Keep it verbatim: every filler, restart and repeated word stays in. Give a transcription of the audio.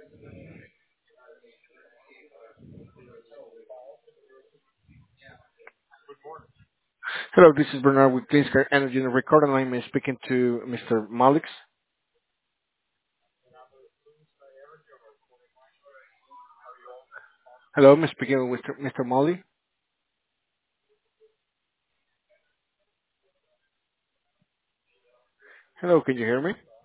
Hello, this is Bernard with Cleanscar Energy and Recording Line. I'm speaking to mister Malix. Hello, I'm speaking with mister Molly. Hello, can you hear me?